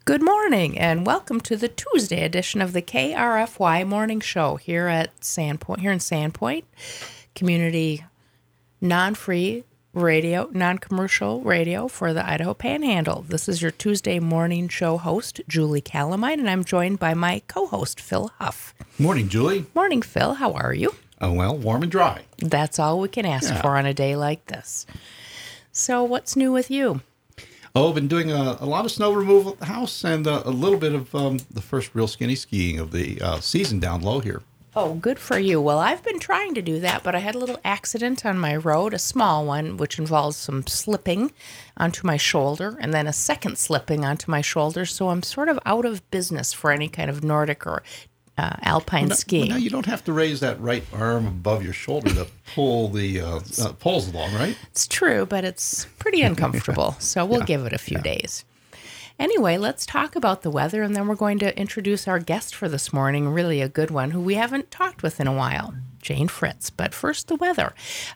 Good morning, and welcome to the Tuesday edition of the KRFY Morning Show here at Sandpoint, here in Sandpoint, community non-free radio, non-commercial radio for the Idaho Panhandle. This is your Tuesday morning show host, Julie Calamine, and I'm joined by my co-host, Phil Huff. Morning, Julie. Morning, Phil. How are you? Oh, well, warm and dry. That's all we can ask for on a day like this. So what's new with you? Oh, I've been doing a lot of snow removal at the house and a little bit of the first real skinny skiing of the season down low here. Oh, good for you. Well, I've been trying to do that, but I had a little accident on my road, a small one, which involves some slipping onto my shoulder and then a second slipping onto my shoulder. So I'm sort of out of business for any kind of Nordic or alpine skiing. Well, now you don't have to raise that right arm above your shoulder to pull the poles along, right? It's true, but it's pretty uncomfortable. So we'll give it a few days. Anyway, let's talk about the weather, and then we're going to introduce our guest for this morning, really a good one, who we haven't talked with in a while, Jane Fritz. But first, the weather.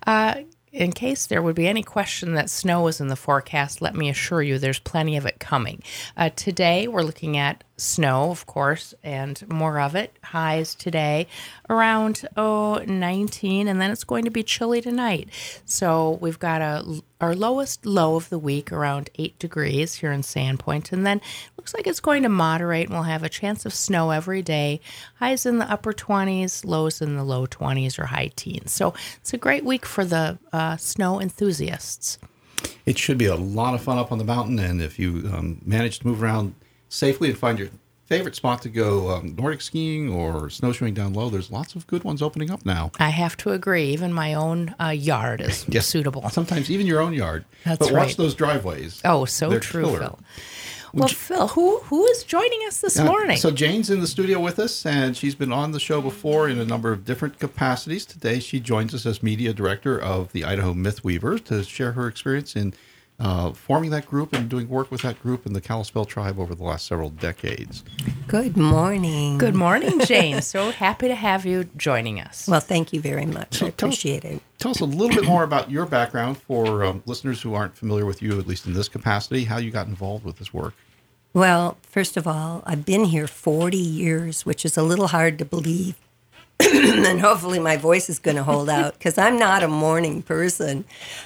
In case there would be any question that snow is in the forecast, let me assure you there's plenty of it coming. Today, we're looking at snow, of course, and more of it. Highs today around 19, and then it's going to be chilly tonight. So we've got our lowest low of the week around 8 degrees here in Sandpoint, and then looks like it's going to moderate, and we'll have a chance of snow every day. Highs in the upper 20s, lows in the low 20s or high teens. So it's a great week for the snow enthusiasts. It should be a lot of fun up on the mountain, and if you manage to move around safely and find your favorite spot to go Nordic skiing or snowshoeing down low, there's lots of good ones opening up now. I have to agree. Even my own yard is suitable. Sometimes even your own yard. That's but right. Watch those driveways. Oh, so They're true, killer. Phil. Well, Phil, who is joining us this morning? So Jane's in the studio with us, and she's been on the show before in a number of different capacities. Today, she joins us as media director of the Idaho Mythweavers to share her experience in forming that group and doing work with that group in the Kalispel tribe over the last several decades. Good morning. Good morning, Jane. So happy to have you joining us. Well, thank you very much. I appreciate it. Tell us a little bit more about your background for listeners who aren't familiar with you, at least in this capacity, how you got involved with this work. Well, first of all, I've been here 40 years, which is a little hard to believe. And hopefully my voice is going to hold out because I'm not a morning person.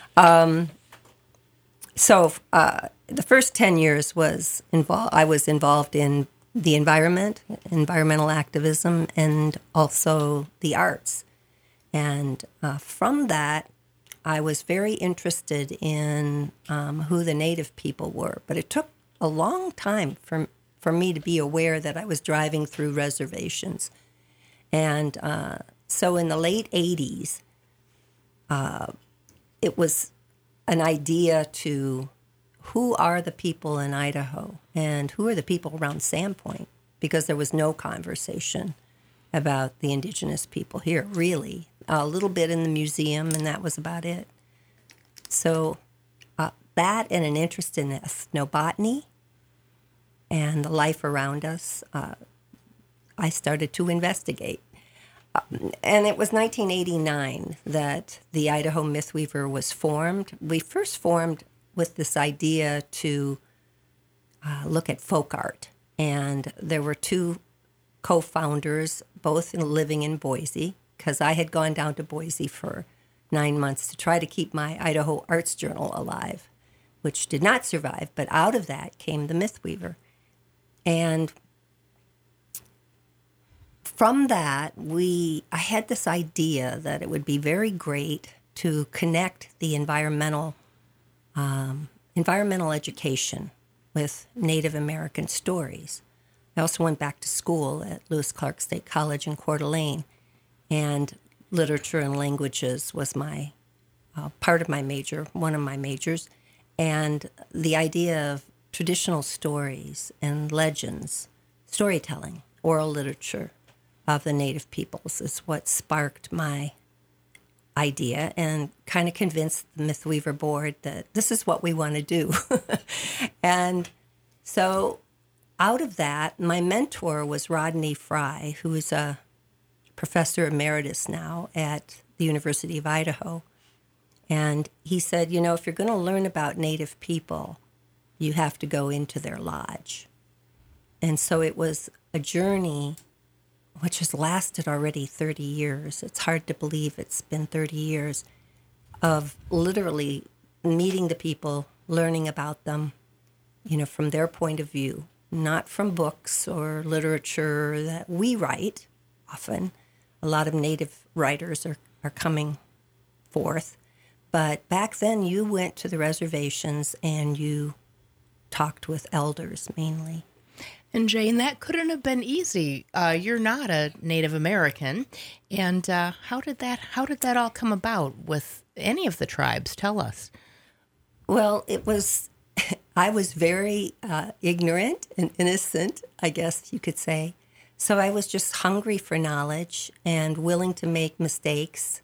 So the first 10 years I was involved in the environment, environmental activism, and also the arts. And from that, I was very interested in who the Native people were. But it took a long time for me to be aware that I was driving through reservations. And so in the late 80s, it was an idea to who are the people in Idaho and who are the people around Sandpoint, because there was no conversation about the indigenous people here, really. A little bit in the museum, and that was about it. So that and an interest in ethnobotany and the life around us, I started to investigate. And it was 1989 that the Idaho Mythweaver was formed. We first formed with this idea to look at folk art. And there were two co-founders, both living in Boise, because I had gone down to Boise for 9 months to try to keep my Idaho Arts Journal alive, which did not survive. But out of that came the Mythweaver. And from that, I had this idea that it would be very great to connect the environmental education with Native American stories. I also went back to school at Lewis Clark State College in Coeur d'Alene, and literature and languages was my part of my major, one of my majors, and the idea of traditional stories and legends, storytelling, oral literature of the Native peoples is what sparked my idea and kind of convinced the Mythweaver board that this is what we want to do. And so out of that, my mentor was Rodney Fry, who is a professor emeritus now at the University of Idaho. And he said, if you're going to learn about Native people, you have to go into their lodge. And so it was a journey which has lasted already 30 years. It's hard to believe it's been 30 years of literally meeting the people, learning about them, from their point of view, not from books or literature that we write often. A lot of Native writers are coming forth. But back then, you went to the reservations and you talked with elders mainly. And Jane, that couldn't have been easy. You're not a Native American, and how did that all come about with any of the tribes? Tell us. Well, I was very ignorant and innocent, I guess you could say. So I was just hungry for knowledge and willing to make mistakes,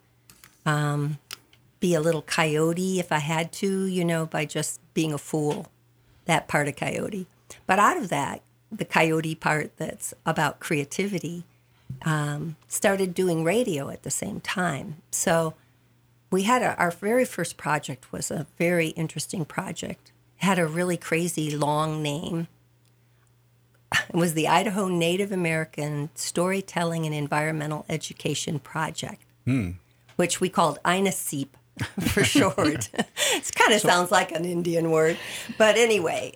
be a little coyote if I had to, by just being a fool, that part of coyote. But out of that, the coyote part that's about creativity, started doing radio at the same time. So we had our very first project was a very interesting project. It had a really crazy long name. It was the Idaho Native American Storytelling and Environmental Education Project, which we called INASEEP for short. It kind of sounds like an Indian word. But anyway,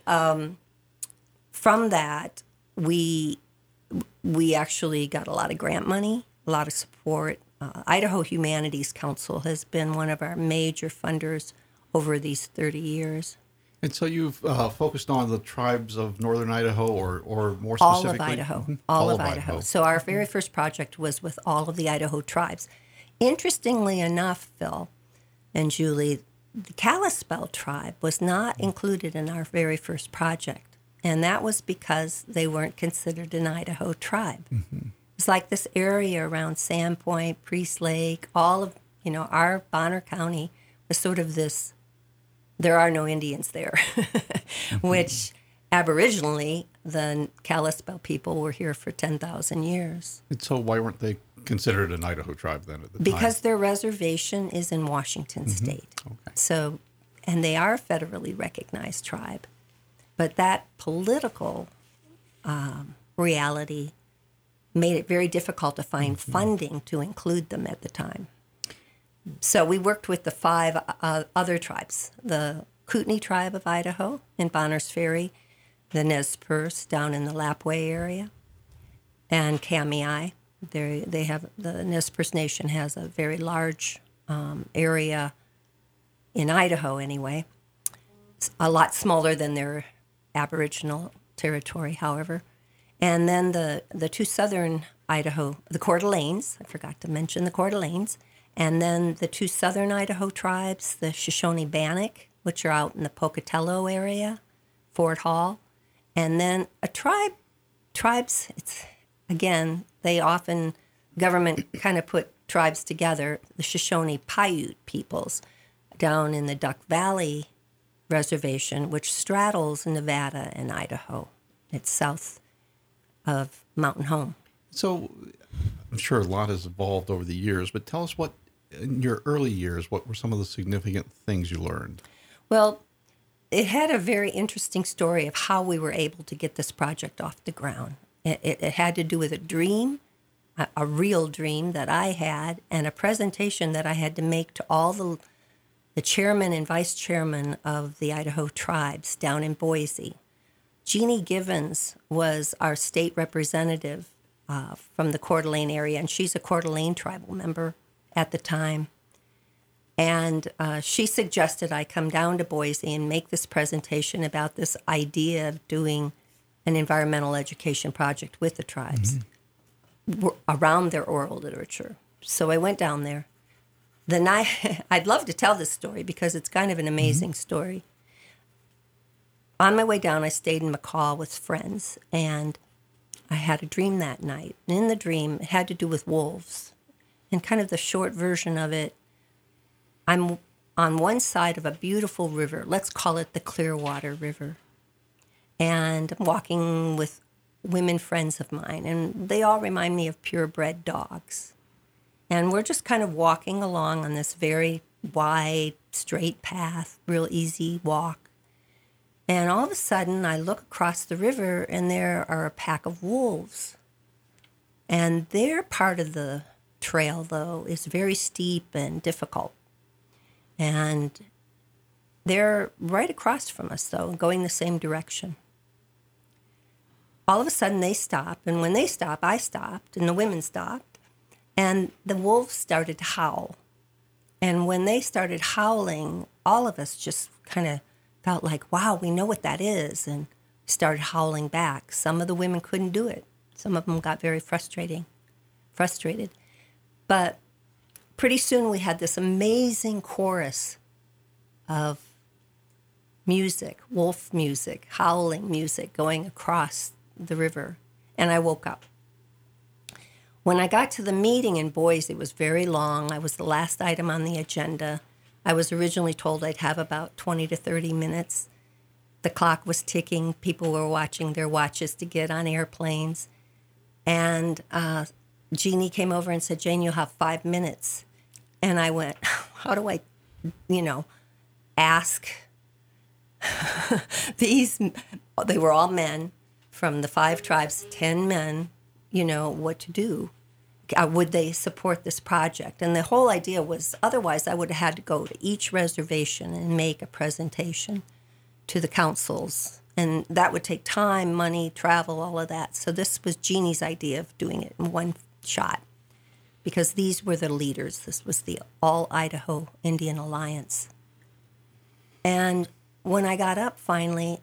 from that, we actually got a lot of grant money, a lot of support. Idaho Humanities Council has been one of our major funders over these 30 years. And so you've focused on the tribes of northern Idaho or more specifically? All of Idaho. Mm-hmm. All of Idaho. So our very first project was with all of the Idaho tribes. Interestingly enough, Phil and Julie, the Kalispel tribe was not included in our very first project. And that was because they weren't considered an Idaho tribe. Mm-hmm. It's like this area around Sandpoint, Priest Lake, all of, our Bonner County was sort of this, there are no Indians there, which aboriginally the Kalispel people were here for 10,000 years. And so why weren't they considered an Idaho tribe then at the time? Because their reservation is in Washington State. Okay. So, and they are a federally recognized tribe. But that political reality made it very difficult to find funding to include them at the time. So we worked with the 5 other tribes, the Kootenai tribe of Idaho in Bonners Ferry, the Nez Perce down in the Lapwai area, and Kamiah. They have, the Nez Perce Nation has a very large area in Idaho anyway. It's a lot smaller than their Aboriginal territory, however. And then the 2 southern Idaho, the Coeur d'Alenes, I forgot to mention the Coeur d'Alenes, and then the 2 southern Idaho tribes, the Shoshone-Bannock, which are out in the Pocatello area, Fort Hall. And then tribes, it's, again, they often, government kind of put tribes together, the Shoshone-Paiute peoples down in the Duck Valley Reservation, which straddles Nevada and Idaho. It's south of Mountain Home. So I'm sure a lot has evolved over the years, but tell us what, in your early years, what were some of the significant things you learned? Well, it had a very interesting story of how we were able to get this project off the ground. It had to do with a dream, a real dream that I had, and a presentation that I had to make to all the chairman and vice chairman of the Idaho tribes down in Boise. Jeannie Givens was our state representative from the Coeur d'Alene area, and she's a Coeur d'Alene tribal member at the time. And she suggested I come down to Boise and make this presentation about this idea of doing an environmental education project with the tribes around their oral literature. So I went down there. The night, I'd love to tell this story because it's kind of an amazing story. On my way down, I stayed in McCall with friends, and I had a dream that night. And in the dream, it had to do with wolves. And kind of the short version of it, I'm on one side of a beautiful river. Let's call it the Clearwater River. And I'm walking with women friends of mine, and they all remind me of purebred dogs. And we're just kind of walking along on this very wide, straight path, real easy walk. And all of a sudden, I look across the river, and there are a pack of wolves. And their part of the trail, though, is very steep and difficult. And they're right across from us, though, going the same direction. All of a sudden, they stop. And when they stop, I stopped, and the women stopped. And the wolves started to howl. And when they started howling, all of us just kind of felt like, wow, we know what that is, and started howling back. Some of the women couldn't do it. Some of them got very frustrated. But pretty soon we had this amazing chorus of music, wolf music, howling music going across the river, and I woke up. When I got to the meeting in Boise, it was very long. I was the last item on the agenda. I was originally told I'd have about 20 to 30 minutes. The clock was ticking. People were watching their watches to get on airplanes. And Jeannie came over and said, Jane, you'll have 5 minutes. And I went, how do I, ask these, they were all men from the 5 tribes, 10 men, what to do. Would they support this project? And the whole idea was, otherwise I would have had to go to each reservation and make a presentation to the councils. And that would take time, money, travel, all of that. So this was Jeannie's idea of doing it in one shot, because these were the leaders. This was the All Idaho Indian Alliance. And when I got up finally,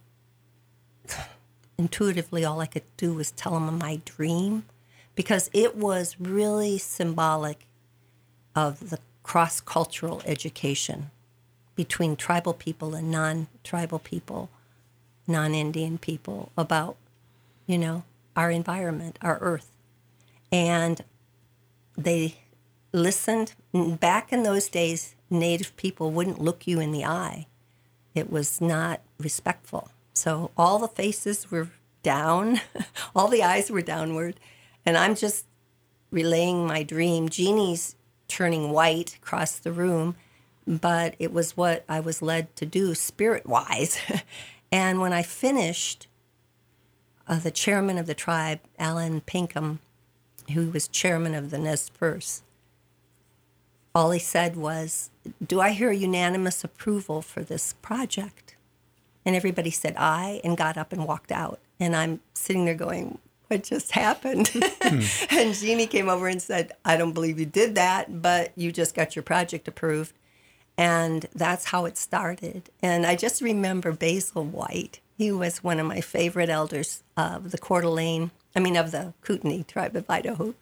intuitively all I could do was tell them my dream, because it was really symbolic of the cross-cultural education between tribal people and non-tribal people, non-Indian people, about, our environment, our earth. And they listened. Back in those days, Native people wouldn't look you in the eye. It was not respectful. So all the faces were down, all the eyes were downward, and I'm just relaying my dream. Jeannie's turning white across the room, but it was what I was led to do spirit-wise. And when I finished, the chairman of the tribe, Alan Pinkham, who was chairman of the Nez Perce, all he said was, do I hear unanimous approval for this project? And everybody said aye and got up and walked out. And I'm sitting there going, what just happened? And Jeannie came over and said, I don't believe you did that, but you just got your project approved. And that's how it started. And I just remember Basil White. He was one of my favorite elders of the of the Kootenai tribe of Idaho,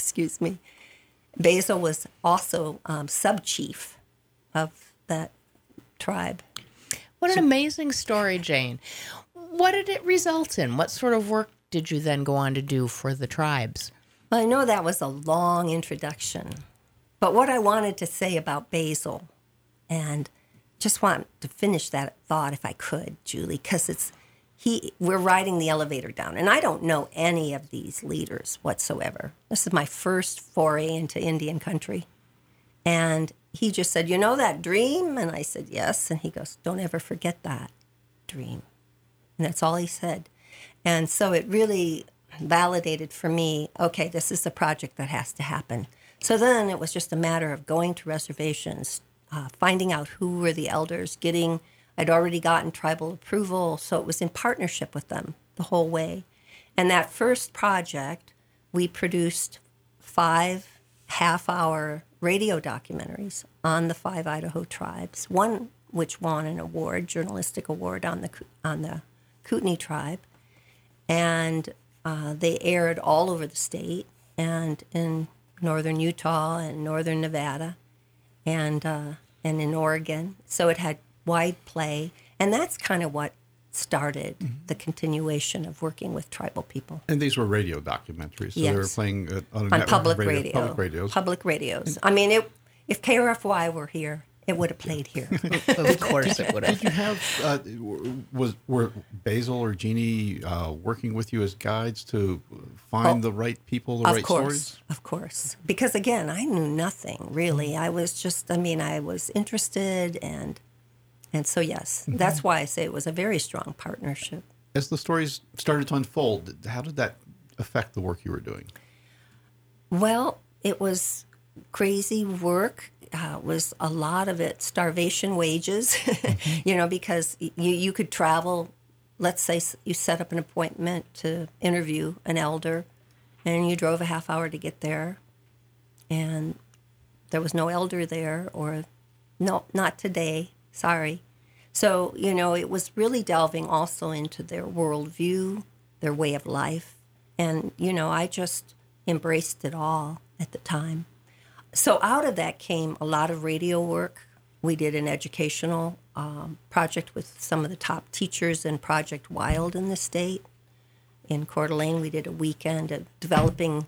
Basil was also sub-chief of that tribe. What an amazing story, Jane. What did it result in? What sort of work did you then go on to do for the tribes? Well, I know that was a long introduction, but what I wanted to say about Basil, and just want to finish that thought if I could, Julie, because we're riding the elevator down, and I don't know any of these leaders whatsoever. This is my first foray into Indian country. And he just said, that dream? And I said, yes. And he goes, don't ever forget that dream. And that's all he said. And so it really validated for me, okay, this is a project that has to happen. So then it was just a matter of going to reservations, finding out who were the elders, I'd already gotten tribal approval, so it was in partnership with them the whole way. And that first project, we produced 5 half-hour radio documentaries on the 5 Idaho tribes, one which won an award, journalistic award on the Kootenai tribe. And they aired all over the state and in northern Utah and northern Nevada and in Oregon. So it had wide play, and that's kind of what started the continuation of working with tribal people. And these were radio documentaries, so yes. they were playing on public radio, radio. Public radios. I mean, if KRFY were here, it would have played here. Of course it would have. Did you have, were Basil or Jeannie working with you as guides to find the right people, the right stories? Of course. Because again, I knew nothing, really. I was just, I was interested, and And so, yes, that's why I say it was a very strong partnership. As the stories started to unfold, how did that affect the work you were doing? Well, it was crazy work. Was a lot of it starvation wages, because you could travel. Let's say you set up an appointment to interview an elder, and you drove a half hour to get there, and there was no elder there, or no, not today, sorry. So, it was really delving also into their worldview, their way of life, and, I just embraced it all at the time. So out of that came a lot of radio work. We did an educational project with some of the top teachers in Project Wild in the state. In Coeur d'Alene, we did a weekend of developing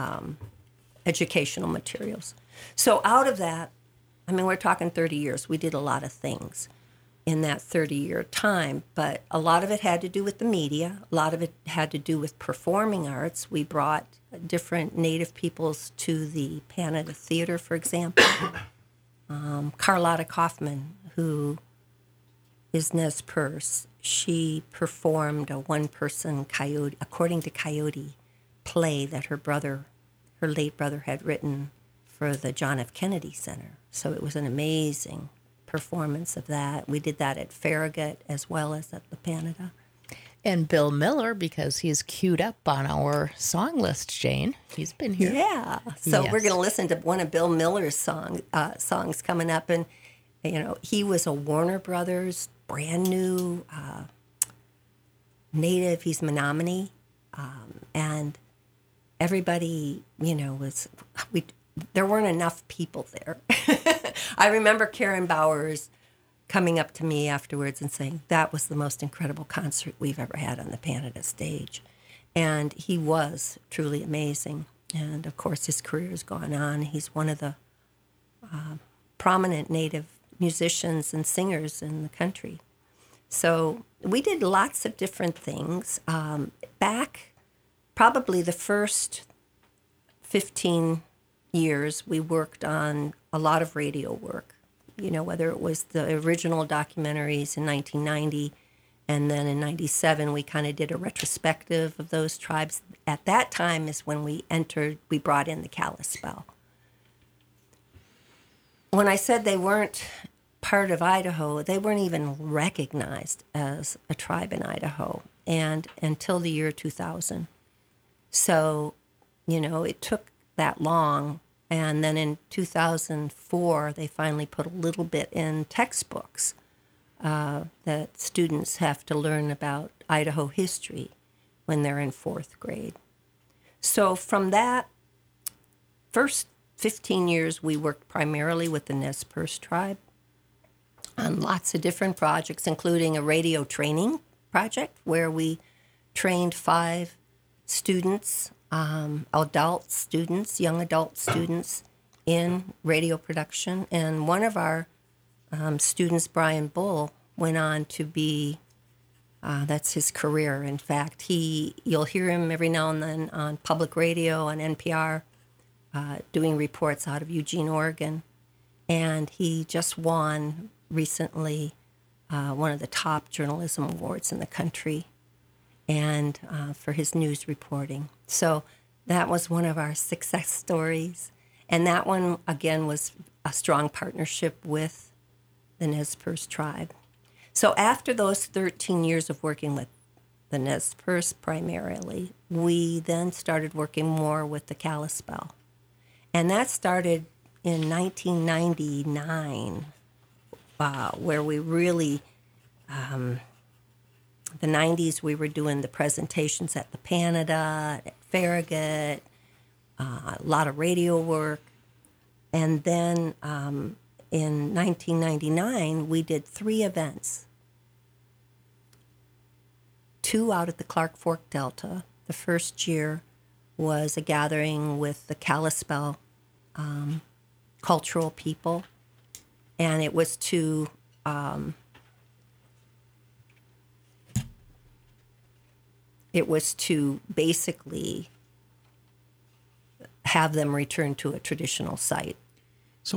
educational materials. So out of that, we're talking 30 years. We did a lot of things in that 30-year time, but a lot of it had to do with the media. A lot of it had to do with performing arts. We brought different Native peoples to the Panada Theater, for example. Carlotta Kaufman, who is Nez Perce, she performed a one-person Coyote, according to Coyote, play that her late brother had written for the John F. Kennedy Center. So it was an amazing performance of that. We did that at Farragut as well as at the Panada. And Bill Miller, because he's queued up on our song list, Jane. He's been here. Yeah. So Yes. we're going to listen to one of Bill Miller's songs coming up. And, he was a Warner Brothers, brand new native. He's Menominee. And everybody, there weren't enough people there. I remember Karen Bowers coming up to me afterwards and saying, that was the most incredible concert we've ever had on the Panada stage. And he was truly amazing. And, of course, his career has gone on. He's one of the prominent Native musicians and singers in the country. So we did lots of different things. Back probably the first 15 years, we worked on a lot of radio work. Whether it was the original documentaries in 1990, and then in 97, we kind of did a retrospective of those tribes. At that time is when we brought in the Kalispel. When I said they weren't part of Idaho, they weren't even recognized as a tribe in Idaho, and until the year 2000. So, it took that long. And then in 2004, they finally put a little bit in textbooks that students have to learn about Idaho history when they're in 4th grade. So from that first 15 years, we worked primarily with the Nez Perce tribe on lots of different projects, including a radio training project where we trained 5 students, young adult students in radio production. And one of our students, Brian Bull, went on to be, that's his career. In fact, you'll hear him every now and then on public radio, on NPR, doing reports out of Eugene, Oregon. And he just won recently one of the top journalism awards in the country, and for his news reporting. So that was one of our success stories. And that one, again, was a strong partnership with the Nez Perce tribe. So after those 13 years of working with the Nez Perce primarily, we then started working more with the Kalispel. And that started in 1999, where we really... the 90s, we were doing the presentations at the Panada, at Farragut, a lot of radio work. And then in 1999, we did 3 events. 2 out at the Clark Fork Delta. The first year was a gathering with the Kalispel cultural people. And it was to... It was to basically have them return to a traditional site. So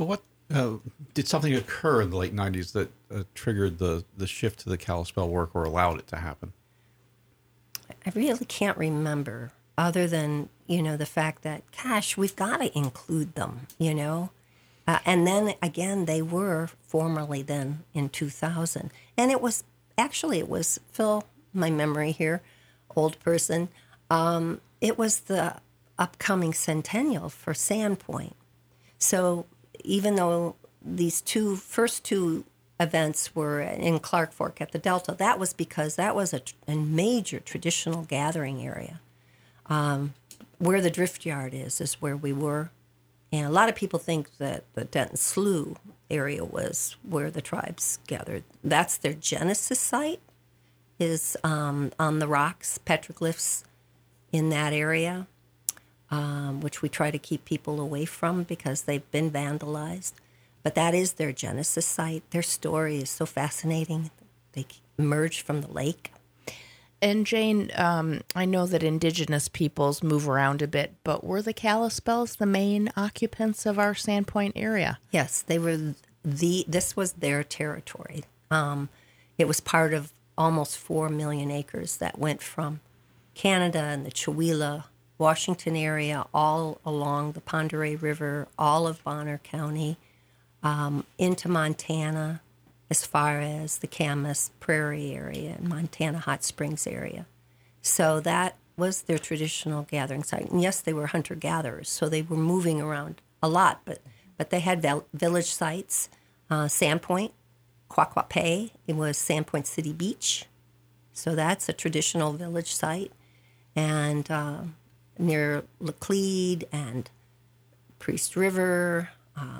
Did something occur in the late 90s that triggered the shift to the Kalispel work or allowed it to happen? I really can't remember, other than, the fact that, gosh, we've got to include them. And then again, they were formerly then in 2000. And it was Phil, my memory here, old person, it was the upcoming centennial for Sandpoint. So even though these first two events were in Clark Fork at the Delta, that was because that was a major traditional gathering area. Where the drift yard is where we were. And a lot of people think that the Denton Slough area was where the tribes gathered. That's their genesis site, is on the rocks, petroglyphs in that area, which we try to keep people away from because they've been vandalized. But that is their genesis site. Their story is so fascinating. They emerged from the lake. And Jane, I know that indigenous peoples move around a bit, but were the Kalispels the main occupants of our Sandpoint area? Yes, they were. This was their territory. It was part of almost 4 million acres that went from Canada and the Chewelah, Washington area, all along the Pend Oreille River, all of Bonner County, into Montana, as far as the Camas Prairie area and Montana Hot Springs area. So that was their traditional gathering site. And yes, they were hunter-gatherers, so they were moving around a lot, but they had village sites. Sandpoint, Quaquape, it was Sandpoint City Beach. So that's a traditional village site. And near Laclede and Priest River,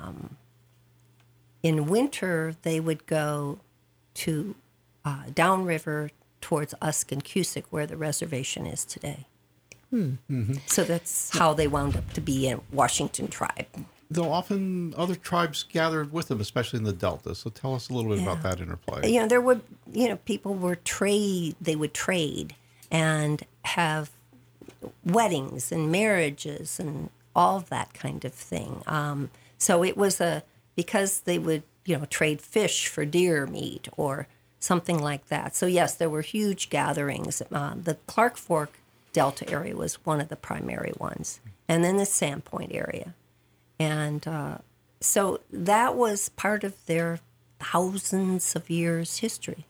in winter, they would go to downriver towards Usk and Cusick, where the reservation is today. Mm-hmm. So that's how they wound up to be a Washington tribe. Though often other tribes gathered with them, especially in the Delta. So tell us a little bit about that interplay. There would, people they would trade and have weddings and marriages and all of that kind of thing. So it was because they would, trade fish for deer meat or something like that. So yes, there were huge gatherings. The Clark Fork Delta area was one of the primary ones, and then the Sandpoint area. And so that was part of their thousands of years history.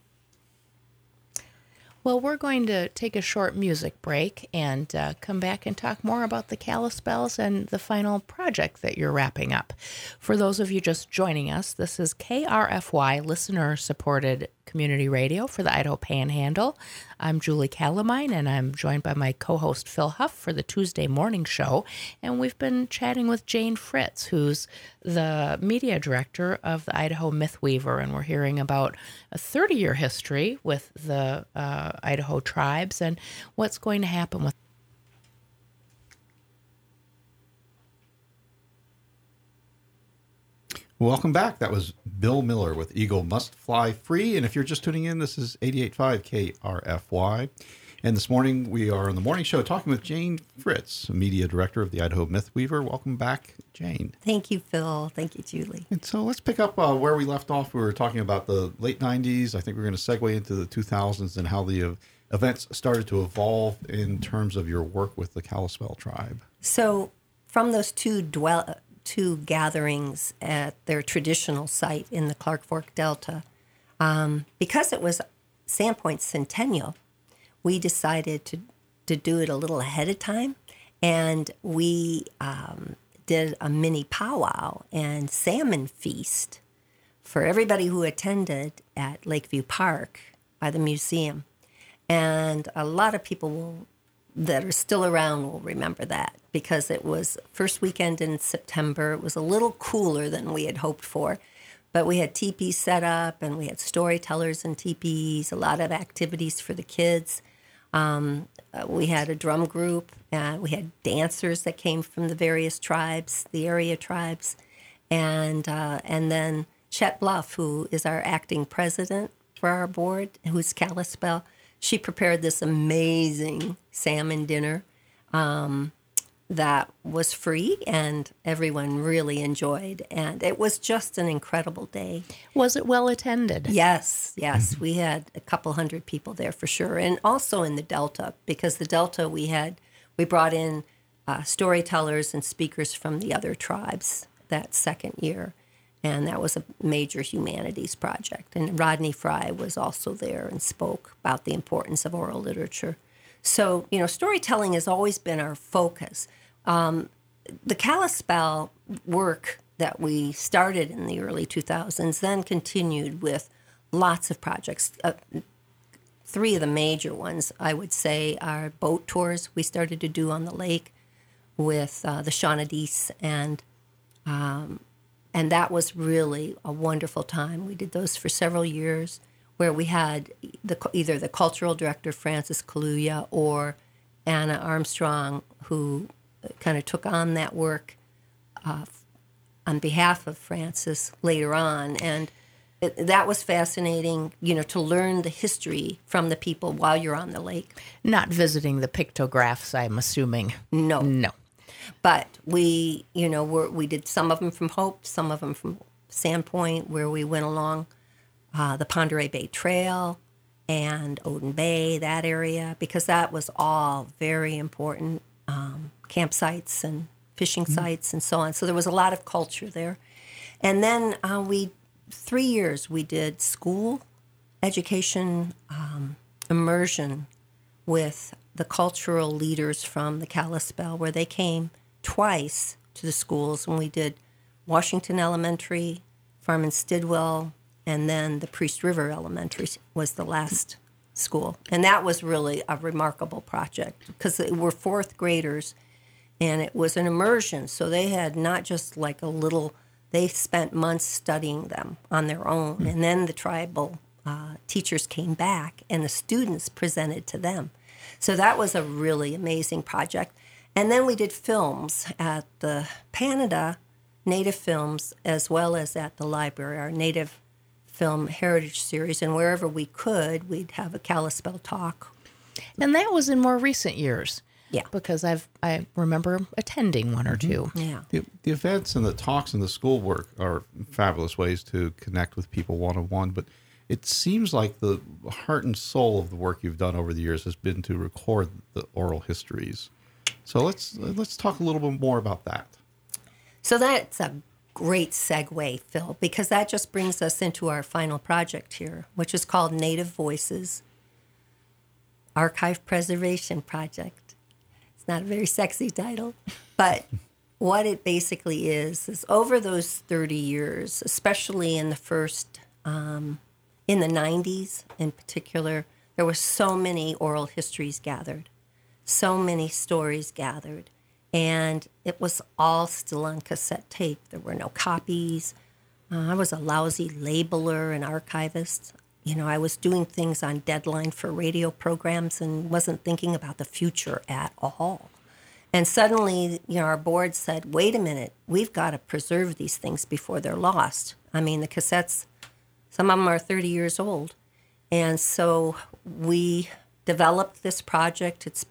Well, we're going to take a short music break and come back and talk more about the Kalispels and the final project that you're wrapping up. For those of you just joining us, this is KRFY listener-supported community radio for the Idaho Panhandle. I'm Julie Calamine, and I'm joined by my co-host Phil Huff for the Tuesday morning show. And we've been chatting with Jane Fritz, who's the media director of the Idaho Mythweaver, and we're hearing about a 30-year history with the Idaho tribes and what's going to happen with. Welcome back. That was Bill Miller with Eagle Must Fly Free. And if you're just tuning in, this is 88.5 KRFY. And this morning we are on the morning show talking with Jane Fritz, media director of the Idaho Mythweaver. Welcome back, Jane. Thank you, Phil. Thank you, Julie. And so let's pick up where we left off. We were talking about the late 90s. I think we're going to segue into the 2000s and how the events started to evolve in terms of your work with the Kalispel tribe. So from those two gatherings at their traditional site in the Clark Fork Delta, because it was Sandpoint Centennial, we decided to do it a little ahead of time, and we did a mini powwow and salmon feast for everybody who attended at Lakeview Park by the museum. And a lot of people that are still around will remember that, because it was first weekend in September. It was a little cooler than we had hoped for, but we had teepees set up, and we had storytellers and teepees, a lot of activities for the kids. We had a drum group. We had dancers that came from the various tribes, the area tribes, and then Chet Bluff, who is our acting president for our board, who's Kalispel. She prepared this amazing salmon dinner. that was free and everyone really enjoyed. And it was just an incredible day. Was it well attended? Yes. We had a couple hundred people there for sure. And also in the Delta, because the Delta we brought in storytellers and speakers from the other tribes that second year. And that was a major humanities project. And Rodney Fry was also there and spoke about the importance of oral literature. So, storytelling has always been our focus. The Kalispell work that we started in the early 2000s then continued with lots of projects. Three of the major ones, I would say, are boat tours we started to do on the lake with the Shawnee-Dees, and that was really a wonderful time. We did those for several years, where we had either the cultural director, Francis Kaluuya, or Anna Armstrong, who kind of took on that work on behalf of Francis later on. And that was fascinating, to learn the history from the people while you're on the lake. Not visiting the pictographs, I'm assuming. No. But we, we did some of them from Hope, some of them from Sandpoint, where we went along the Pend Oreille Bay Trail and Odin Bay, that area, because that was all very important campsites and fishing sites and so on. So there was a lot of culture there. And then 3 years we did school education immersion with the cultural leaders from the Kalispell, where they came twice to the schools, and we did Washington Elementary, Farman Stidwell, and then the Priest River Elementary was the last school. And that was really a remarkable project because they were fourth graders, and it was an immersion. So they had not just like they spent months studying them on their own. And then the tribal teachers came back, and the students presented to them. So that was a really amazing project. And then we did films at the Canada Native Films, as well as at the library, our Native Film Heritage Series. And wherever we could, we'd have a Kalispell talk. And that was in more recent years. Yeah. Because I remember attending one or two. Yeah. The events and the talks and the schoolwork are fabulous ways to connect with people one-on-one, but it seems like the heart and soul of the work you've done over the years has been to record the oral histories. So let's talk a little bit more about that. So that's a great segue, Phil, because that just brings us into our final project here, which is called Native Voices Archive Preservation Project. It's not a very sexy title, but what it basically is over those 30 years, especially in the first, in the 90s in particular, there were so many oral histories gathered, so many stories gathered, and it was all still on cassette tape. There were no copies. I was a lousy labeler and archivist. I was doing things on deadline for radio programs and wasn't thinking about the future at all. And suddenly, our board said, wait a minute, we've got to preserve these things before they're lost. I mean, the cassettes, some of them are 30 years old. And so we developed this project. It's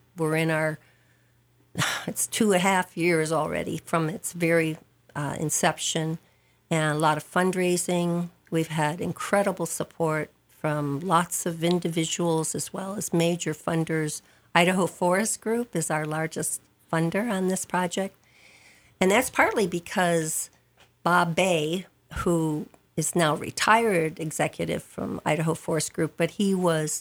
2.5 years already from its very inception, and a lot of fundraising. We've had incredible support from lots of individuals as well as major funders. Idaho Forest Group is our largest funder on this project. And that's partly because Bob Bay, who is now retired executive from Idaho Forest Group, but he was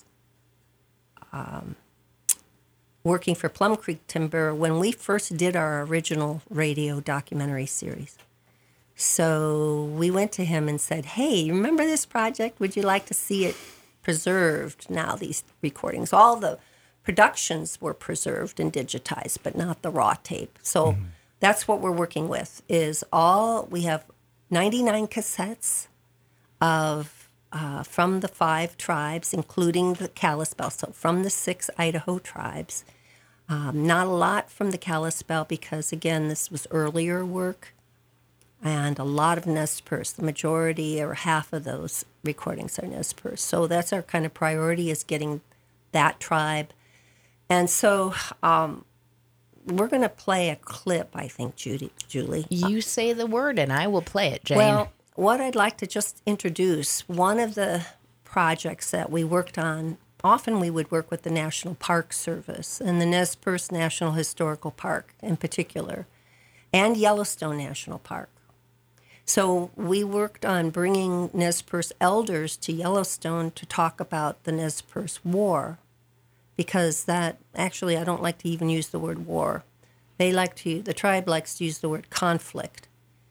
working for Plum Creek Timber when we first did our original radio documentary series. So we went to him and said, hey, remember this project? Would you like to see it preserved now, these recordings? All the productions were preserved and digitized, but not the raw tape. So that's what we're working with, we have 99 cassettes of from the 5 tribes, including the Kalispell, so from the 6 Idaho tribes. Not a lot from the Kalispell because, again, this was earlier work, and a lot of Nez Perce. The majority or half of those recordings are Nez Perce. So that's our kind of priority, is getting that tribe. And so we're gonna play a clip, I think, Julie. You say the word and I will play it, Jane. Well, what I'd like to just introduce, one of the projects that we worked on, often we would work with the National Park Service and the Nez Perce National Historical Park in particular, and Yellowstone National Park. So we worked on bringing Nez Perce elders to Yellowstone to talk about the Nez Perce War, because that, actually, I don't like to even use the word war. The tribe likes to use the word conflict.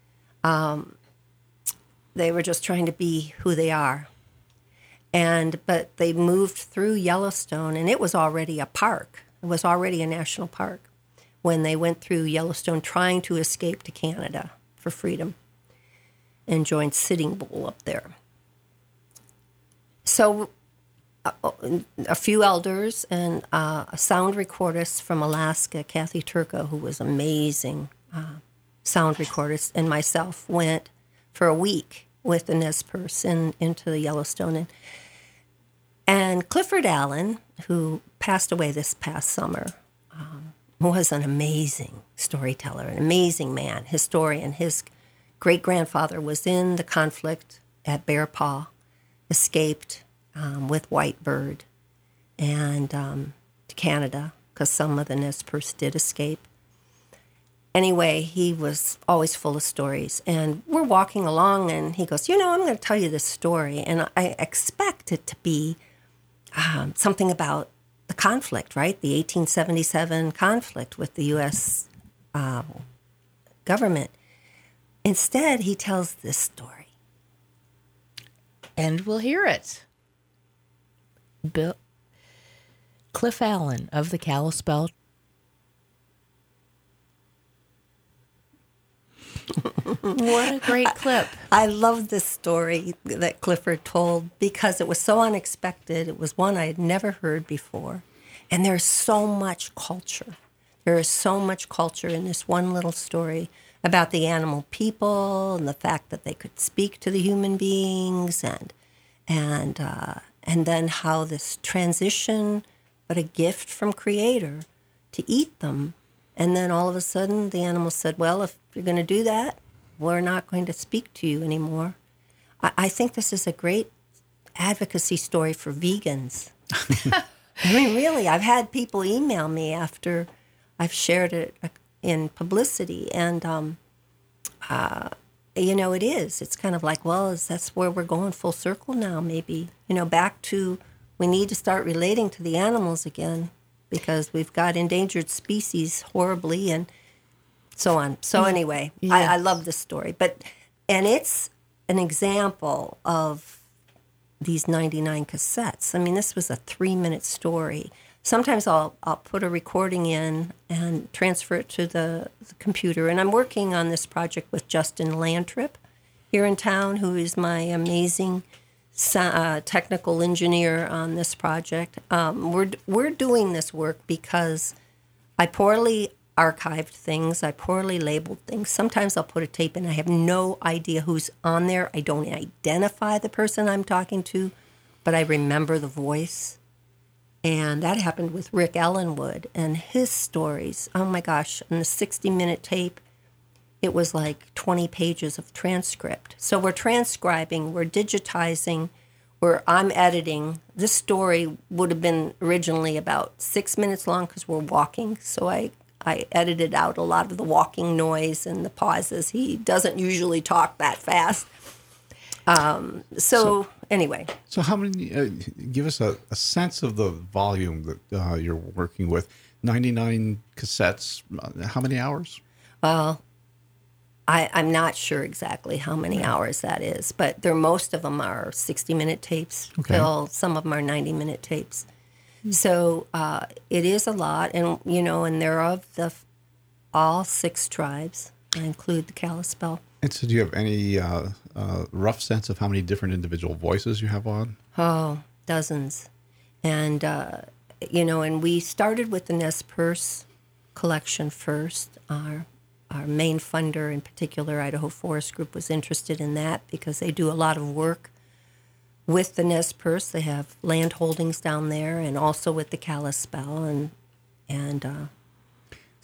They were just trying to be who they are. But they moved through Yellowstone, and it was already a park. It was already a national park when they went through Yellowstone trying to escape to Canada for freedom and joined Sitting Bull up there. So a few elders and a sound recordist from Alaska, Kathy Turka, who was amazing sound recordist, and myself went for a week with the Nez Perce into the Yellowstone. And Clifford Allen, who passed away this past summer, was an amazing storyteller, an amazing man, historian. His great-grandfather was in the conflict at Bear Paw, escaped with Whitebird and to Canada, because some of the Nez Perce did escape. Anyway, he was always full of stories. And we're walking along, and he goes, I'm going to tell you this story. And I expect it to be something about the conflict, right? The 1877 conflict with the U.S. Government. Instead, he tells this story. And we'll hear it. Cliff Allen of the Kalispel. What a great clip. I love this story that Clifford told because it was so unexpected. It was one I had never heard before. And there's so much culture. There is so much culture in this one little story about the animal people and the fact that they could speak to the human beings and then how this transition, but a gift from Creator to eat them. And then all of a sudden, the animal said, well, if you're going to do that, we're not going to speak to you anymore. I think this is a great advocacy story for vegans. I mean, really, I've had people email me after I've shared it in publicity. And, it is. It's kind of like, well, that's where we're going full circle now, maybe. Back to we need to start relating to the animals again, because we've got endangered species horribly and so on. So anyway, yes. I love this story. And it's an example of these 99 cassettes. I mean, this was a 3-minute story. Sometimes I'll put a recording in and transfer it to the computer. And I'm working on this project with Justin Lantrip here in town, who is my amazing technical engineer on this project. We're doing this work because I poorly archived things. I poorly labeled things. Sometimes I'll put a tape in. I have no idea who's on there. I don't identify the person I'm talking to, but I remember the voice. And that happened with Rick Ellenwood and his stories. Oh my gosh, on the 60-minute tape, it was like 20 pages of transcript. So we're transcribing, we're digitizing, I'm editing. This story would have been originally about 6 minutes long because we're walking. So I edited out a lot of the walking noise and the pauses. He doesn't usually talk that fast. Anyway. So how many, give us a sense of the volume that you're working with. 99 cassettes, how many hours? Well, I'm not sure exactly how many hours that is, but most of them are 60-minute tapes. Okay. Some of them are 90-minute tapes. So it is a lot, and and they're of all 6 tribes. I include the Kalispel. And so do you have any rough sense of how many different individual voices you have on? Oh, dozens. And, and we started with the Nez Perce collection first. Our main funder, in particular, Idaho Forest Group, was interested in that because they do a lot of work with the Nez Perce. They have land holdings down there, and also with the Kalispel,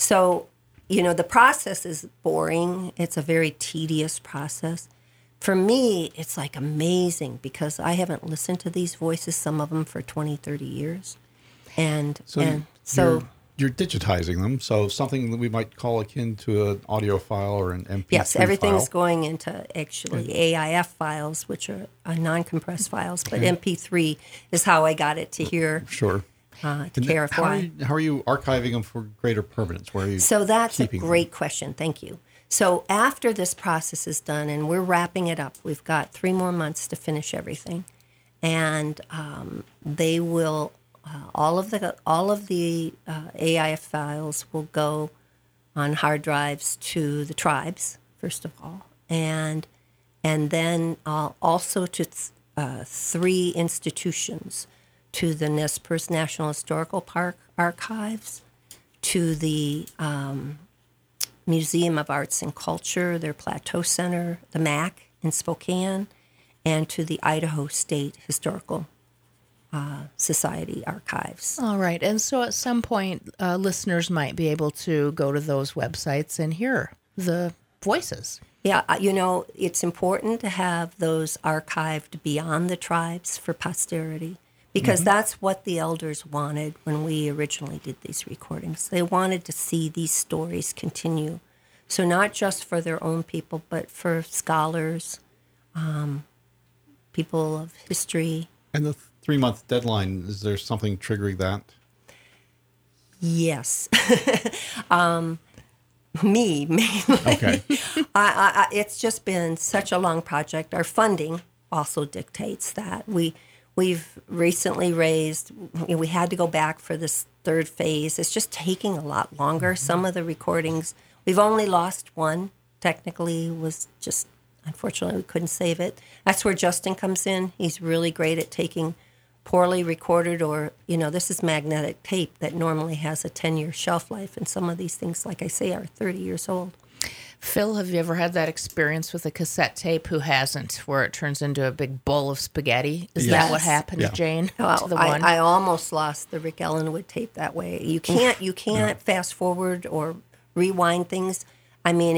So, the process is boring. It's a very tedious process. For me, it's like amazing because I haven't listened to these voices, some of them for 20, 30 years. And so you're digitizing them. So something that we might call akin to an audio file or an MP3 yes, everything's file. going into actually AIF files, which are non-compressed files. But MP3 is how I got it to here. Sure. To And KRFY. how are you archiving them for greater permanence? Where are you So that's a keeping great question. Thank you. So after this process is done and we're wrapping it up, we've got 3 more months to finish everything, and they will all of the AIF files will go on hard drives to the tribes first of all, and then also to 3 institutions, to the Nez Perce National Historical Park Archives, to the Museum of Arts and Culture, their Plateau Center, the MAC in Spokane, and to the Idaho State Historical Society Archives. All right. And so at some point, listeners might be able to go to those websites and hear the voices. Yeah, it's important to have those archived beyond the tribes for posterity, because that's what the elders wanted when we originally did these recordings. They wanted to see these stories continue. So not just for their own people, but for scholars, people of history. And the 3-month deadline, is there something triggering that? Yes. Me, mainly. Okay. It's just been such a long project. Our funding also dictates that. We've recently raised, we had to go back for this 3rd phase. It's just taking a lot longer. Some of the recordings, we've only lost one, technically, was just, unfortunately, we couldn't save it. That's where Justin comes in. He's really great at taking poorly recorded, or, this is magnetic tape that normally has a 10-year shelf life. And some of these things, like I say, are 30 years old. Phil, have you ever had that experience with a cassette tape? Who hasn't, where it turns into a big bowl of spaghetti? Is Yes. that what happened, Jane, to the one? I almost lost the Rick Ellenwood tape that way. You can't fast forward or rewind things. I mean,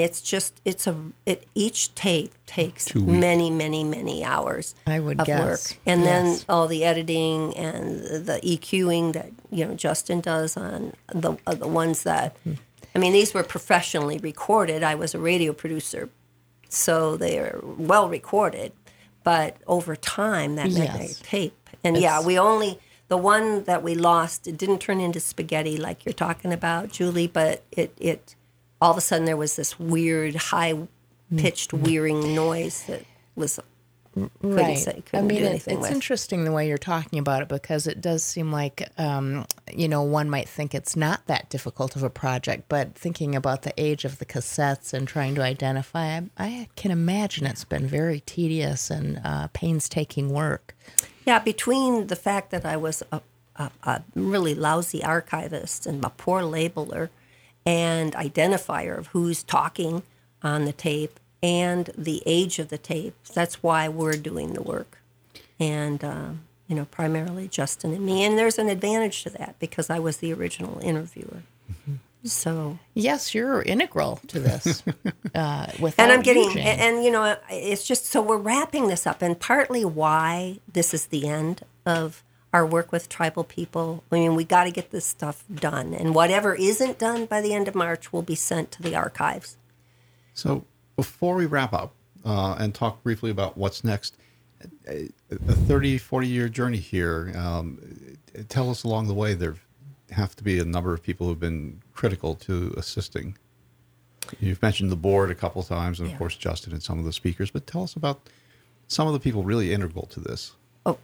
each tape takes 2 weeks. many, many, many hours I would of guess. work. And then Yes. all the editing and the EQing that, Justin does on the ones that, I mean, these were professionally recorded. I was a radio producer, so they're well recorded. But over time, that magnetic tape. And the one that we lost, it didn't turn into spaghetti like you're talking about, Julie, but it all of a sudden there was this weird, high-pitched whirring noise that was couldn't do anything it's with. interesting the way you're talking about it, because it does seem like, one might think it's not that difficult of a project, but thinking about the age of the cassettes and trying to identify, I can imagine it's been very tedious and painstaking work. Yeah, between the fact that I was a really lousy archivist and a poor labeler and identifier of who's talking on the tape and the age of the tape, that's why we're doing the work. And, primarily Justin and me. And there's an advantage to that because I was the original interviewer. Mm-hmm. So yes, you're integral to this. Without and I'm getting, you, Jane. and it's just, so we're wrapping this up. And partly why this is the end of our work with tribal people. I mean, we got to get this stuff done. And whatever isn't done by the end of March will be sent to the archives. So before we wrap up and talk briefly about what's next, a 30, 40-year journey here, tell us along the way, there have to be a number of people who've been critical to assisting. You've mentioned the board a couple of times, and of course Justin and some of the speakers, but tell us about some of the people really integral to this. Oh,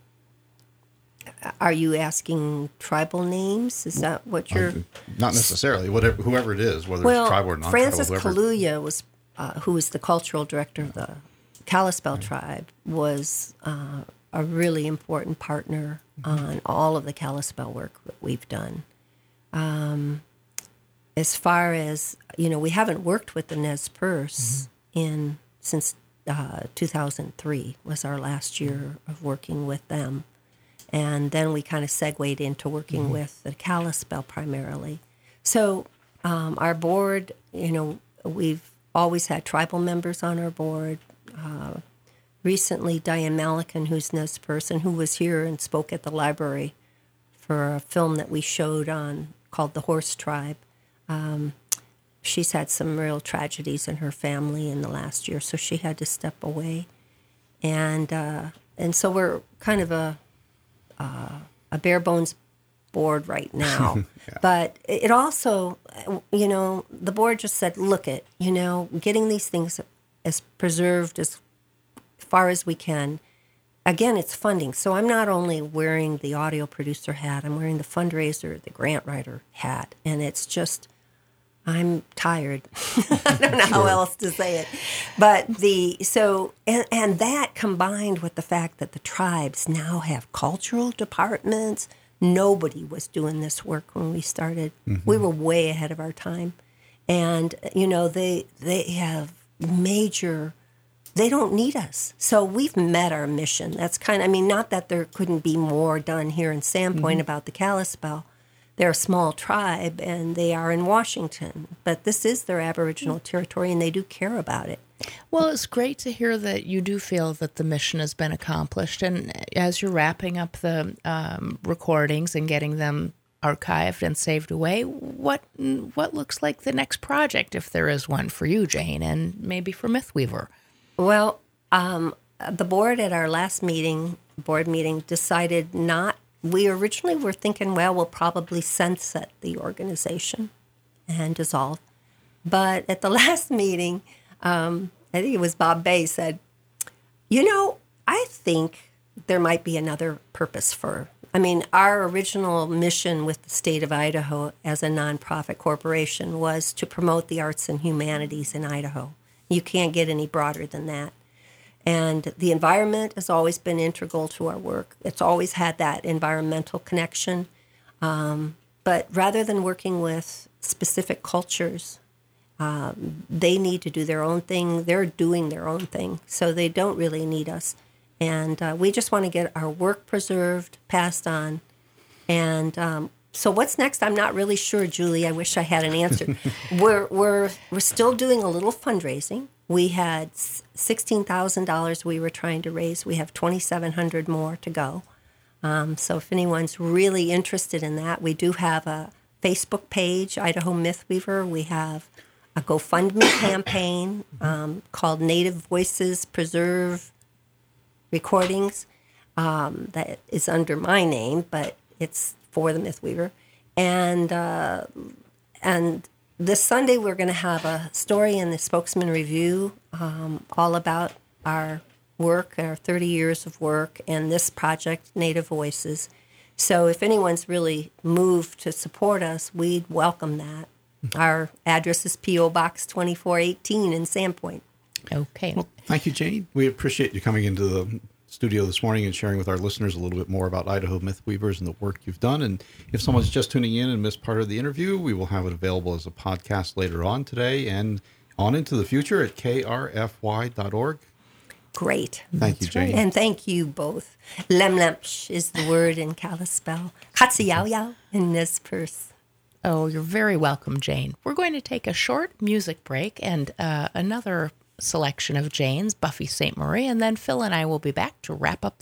are you asking tribal names? Is that what you're... Not necessarily, whoever it is, whether it's tribal or non-tribal. Francis whoever. Kaluuya was, who was the cultural director of the Kalispel tribe, was a really important partner on all of the Kalispel work that we've done. As far as, we haven't worked with the Nez Perce since 2003 was our last year of working with them. And then we kind of segued into working with the Kalispel primarily. So Our board, we've always had tribal members on our board. Recently, Diane Malikan, who's this person who was here and spoke at the library for a film that we showed on called The Horse Tribe. She's had some real tragedies in her family in the last year, so she had to step away. And so we're kind of a bare bones board right now. Yeah. But it also, the board just said, look at, getting these things as preserved as far as we can. Again, it's funding. So I'm not only wearing the audio producer hat, I'm wearing the fundraiser, the grant writer hat. And it's just, I'm tired. I don't know how else to say it. But and that combined with the fact that the tribes now have cultural departments. Nobody was doing this work when we started. Mm-hmm. We were way ahead of our time. And, they have they don't need us. So we've met our mission. That's not that there couldn't be more done here in Sandpoint about the Kalispel. They're a small tribe, and they are in Washington. But this is their Aboriginal territory, and they do care about it. Well, it's great to hear that you do feel that the mission has been accomplished. And as you're wrapping up the recordings and getting them archived and saved away, what looks like the next project, if there is one for you, Jane, and maybe for Mythweaver? Well, the board at our last board meeting, decided not. We originally were thinking, well, we'll probably sunset the organization and dissolve. But at the last meeting, I think it was Bob Bay said, I think there might be another purpose our original mission with the state of Idaho as a nonprofit corporation was to promote the arts and humanities in Idaho. You can't get any broader than that. And the environment has always been integral to our work. It's always had that environmental connection. But rather than working with specific cultures, they need to do their own thing. They're doing their own thing, so they don't really need us. And we just want to get our work preserved, passed on. And so what's next? I'm not really sure, Julie. I wish I had an answer. We're still doing a little fundraising. We had $16,000 we were trying to raise. We have $2,700 more to go. So if anyone's really interested in that, we do have a Facebook page, Idaho Mythweaver. We have a GoFundMe campaign called Native Voices Preserve Recordings. That is under my name, but it's for the Mythweaver. And this Sunday, we're going to have a story in the Spokesman Review all about our work, our 30 years of work, and this project, Native Voices. So if anyone's really moved to support us, we'd welcome that. Our address is P.O. Box 2418 in Sandpoint. Okay. Well, thank you, Jane. We appreciate you coming into the studio this morning and sharing with our listeners a little bit more about Idaho Mythweavers and the work you've done. And if someone's just tuning in and missed part of the interview, we will have it available as a podcast later on today and on into the future at krfy.org. Great. Thank you, Jane. Right. And thank you both. Lemlemsh is the word in Kalispel. Katsiyaw in Nez Perce. Oh, you're very welcome, Jane. We're going to take a short music break and another selection of Jane's, Buffy Sainte-Marie, and then Phil and I will be back to wrap up